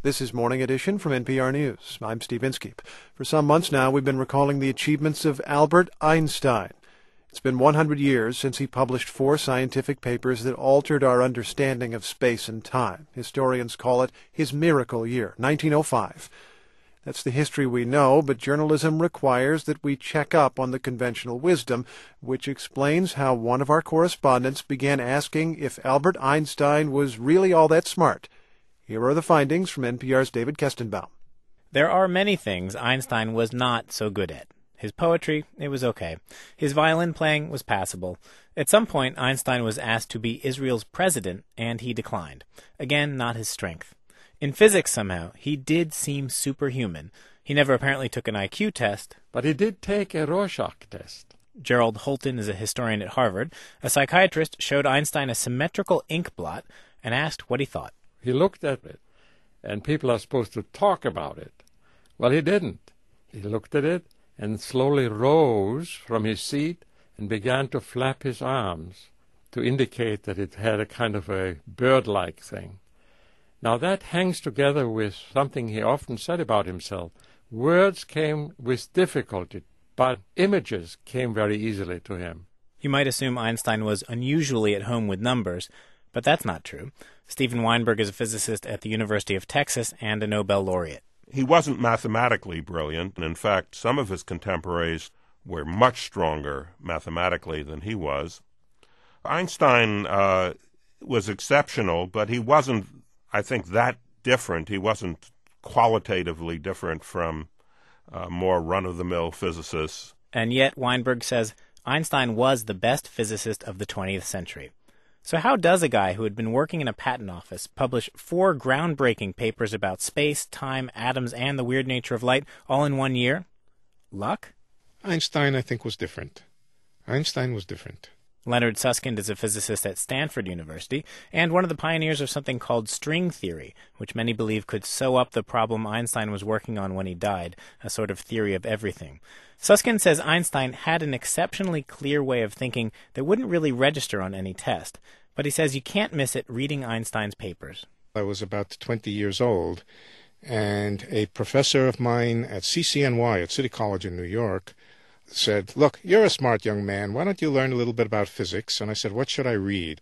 This is Morning Edition from NPR News. I'm Steve Inskeep. For some months now, we've been recalling the achievements of Albert Einstein. It's been 100 years since he published 4 scientific papers that altered our understanding of space and time. Historians call it his miracle year, 1905. That's the history we know, but journalism requires that we check up on the conventional wisdom, which explains how one of our correspondents began asking if Albert Einstein was really all that smart. Here are the findings from NPR's David Kestenbaum. There are many things Einstein was not so good at. His poetry, it was okay. His violin playing was passable. At some point, Einstein was asked to be Israel's president, and he declined. Again, not his strength. In physics, somehow, he did seem superhuman. He never apparently took an IQ test. But he did take a Rorschach test. Gerald Holton is a historian at Harvard. A psychiatrist showed Einstein a symmetrical ink blot and asked what he thought. He looked at it, and people are supposed to talk about it. Well, he didn't. He looked at it and slowly rose from his seat and began to flap his arms to indicate that it had a kind of a bird-like thing. Now that hangs together with something he often said about himself. Words came with difficulty, but images came very easily to him. You might assume Einstein was unusually at home with numbers, but that's not true. Steven Weinberg is a physicist at the University of Texas and a Nobel laureate. He wasn't mathematically brilliant, and in fact, some of his contemporaries were much stronger mathematically than he was. Einstein was exceptional, but he wasn't, I think, that different. He wasn't qualitatively different from more run-of-the-mill physicists. And yet, Weinberg says Einstein was the best physicist of the 20th century. So how does a guy who had been working in a patent office publish 4 groundbreaking papers about space, time, atoms, and the weird nature of light all in 1 year? Luck? Einstein, I think, was different. Einstein was different. Leonard Susskind is a physicist at Stanford University and one of the pioneers of something called string theory, which many believe could sew up the problem Einstein was working on when he died, a sort of theory of everything. Susskind says Einstein had an exceptionally clear way of thinking that wouldn't really register on any test, but he says you can't miss it reading Einstein's papers. I was about 20 years old, and a professor of mine at CCNY, at City College in New York, said, "Look, you're a smart young man. Why don't you learn a little bit about physics?" And I said, "What should I read?"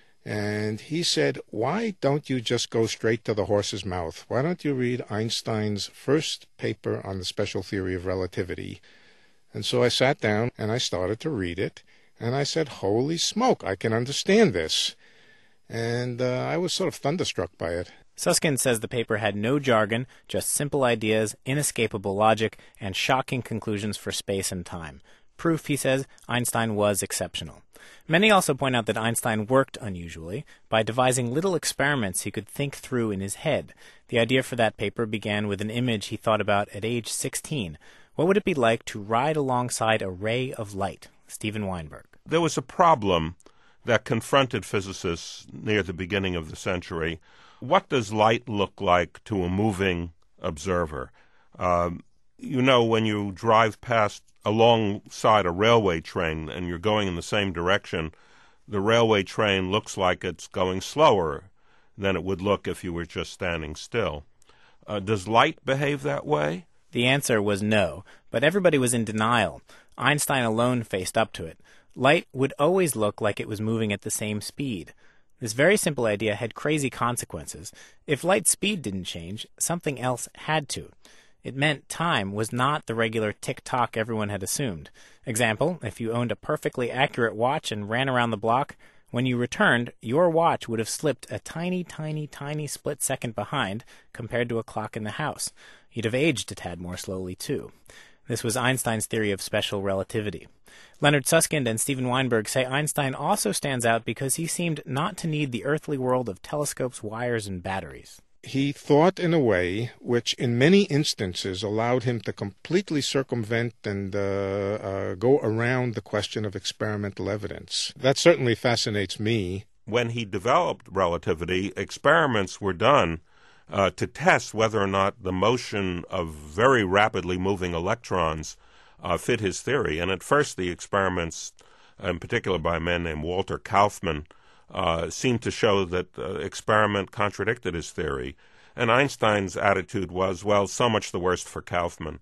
And he said, "Why don't you just go straight to the horse's mouth? Why don't you read Einstein's first paper on the special theory of relativity?" And so I sat down and I started to read it. And I said, "Holy smoke, I can understand this." And I was sort of thunderstruck by it. Susskind says the paper had no jargon, just simple ideas, inescapable logic, and shocking conclusions for space and time. Proof, he says, Einstein was exceptional. Many also point out that Einstein worked unusually by devising little experiments he could think through in his head. The idea for that paper began with an image he thought about at age 16. What would it be like to ride alongside a ray of light? Steven Weinberg. There was a problem that confronted physicists near the beginning of the century. What does light look like to a moving observer? When you drive past alongside a railway train and you're going in the same direction, the railway train looks like it's going slower than it would look if you were just standing still. Does light behave that way? The answer was no, but everybody was in denial. Einstein alone faced up to it. Light would always look like it was moving at the same speed. This very simple idea had crazy consequences. If light's speed didn't change, something else had to. It meant time was not the regular tick-tock everyone had assumed. Example, if you owned a perfectly accurate watch and ran around the block, when you returned, your watch would have slipped a tiny, tiny, tiny split second behind compared to a clock in the house. You'd have aged a tad more slowly, too. This was Einstein's theory of special relativity. Leonard Susskind and Steven Weinberg say Einstein also stands out because he seemed not to need the earthly world of telescopes, wires, and batteries. He thought in a way which in many instances allowed him to completely circumvent and go around the question of experimental evidence. That certainly fascinates me. When he developed relativity, experiments were done to test whether or not the motion of very rapidly moving electrons fit his theory. And at first the experiments, in particular by a man named Walter Kaufmann, seemed to show that the experiment contradicted his theory. And Einstein's attitude was, well, so much the worse for Kaufman.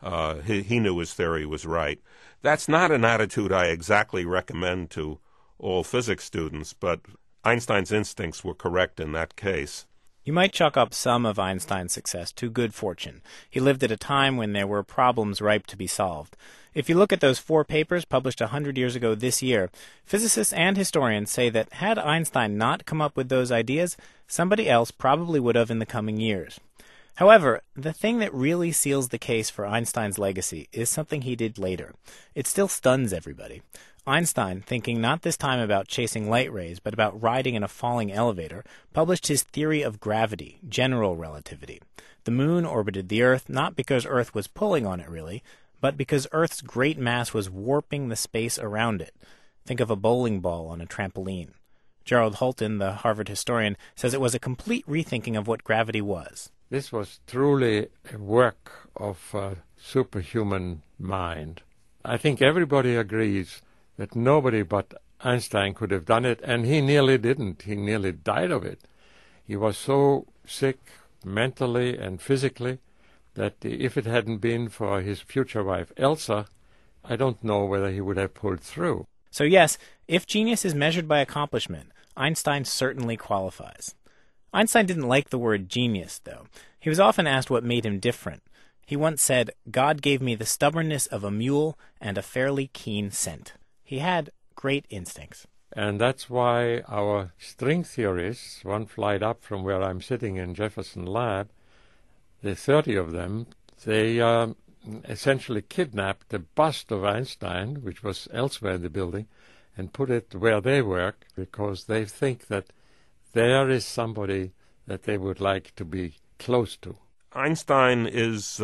He knew his theory was right. That's not an attitude I exactly recommend to all physics students, but Einstein's instincts were correct in that case. You might chalk up some of Einstein's success to good fortune. He lived at a time when there were problems ripe to be solved. If you look at those 4 papers published 100 years ago this year, physicists and historians say that had Einstein not come up with those ideas, somebody else probably would have in the coming years. However, the thing that really seals the case for Einstein's legacy is something he did later. It still stuns everybody. Einstein, thinking not this time about chasing light rays, but about riding in a falling elevator, published his theory of gravity, general relativity. The moon orbited the Earth not because Earth was pulling on it really, but because Earth's great mass was warping the space around it. Think of a bowling ball on a trampoline. Gerald Holton, the Harvard historian, says it was a complete rethinking of what gravity was. This was truly a work of a superhuman mind. I think everybody agrees that nobody but Einstein could have done it, and he nearly didn't. He nearly died of it. He was so sick mentally and physically that if it hadn't been for his future wife, Elsa, I don't know whether he would have pulled through. So yes, if genius is measured by accomplishment, Einstein certainly qualifies. Einstein didn't like the word genius, though. He was often asked what made him different. He once said, "God gave me the stubbornness of a mule and a fairly keen scent." He had great instincts. And that's why our string theorists, one flight up from where I'm sitting in Jefferson Lab, the 30 of them, they essentially kidnapped the bust of Einstein, which was elsewhere in the building, and put it where they work, because they think that there is somebody that they would like to be close to. Einstein is,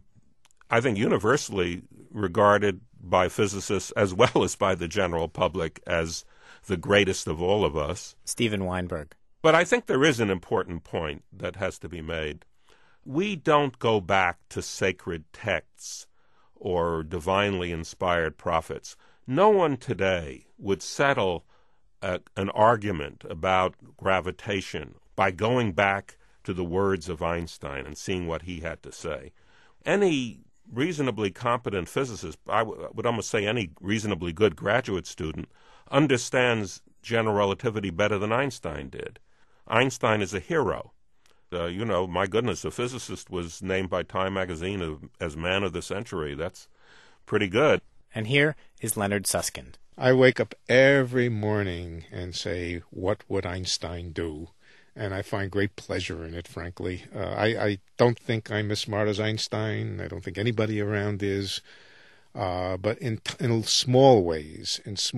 I think, universally regarded by physicists as well as by the general public as the greatest of all of us. Steven Weinberg. But I think there is an important point that has to be made. We don't go back to sacred texts or divinely inspired prophets. No one today would settle an argument about gravitation by going back to the words of Einstein and seeing what he had to say. Any reasonably competent physicist, I would almost say any reasonably good graduate student, understands general relativity better than Einstein did. Einstein is a hero. My goodness, a physicist was named by Time magazine as man of the century. That's pretty good. And here is Leonard Susskind. I wake up every morning and say, what would Einstein do? And I find great pleasure in it, frankly. I don't think I'm as smart as Einstein. I don't think anybody around is. But in small ways,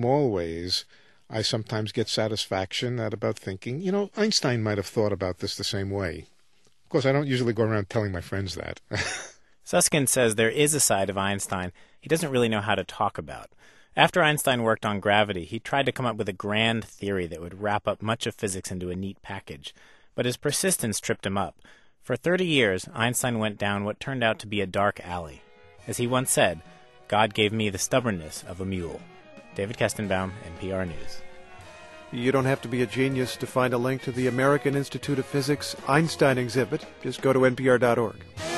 I sometimes get satisfaction about thinking, Einstein might have thought about this the same way. Of course, I don't usually go around telling my friends that. Susskind says there is a side of Einstein he doesn't really know how to talk about. After Einstein worked on gravity, he tried to come up with a grand theory that would wrap up much of physics into a neat package. But his persistence tripped him up. For 30 years, Einstein went down what turned out to be a dark alley. As he once said, "God gave me the stubbornness of a mule." David Kestenbaum, NPR News. You don't have to be a genius to find a link to the American Institute of Physics Einstein exhibit. Just go to npr.org.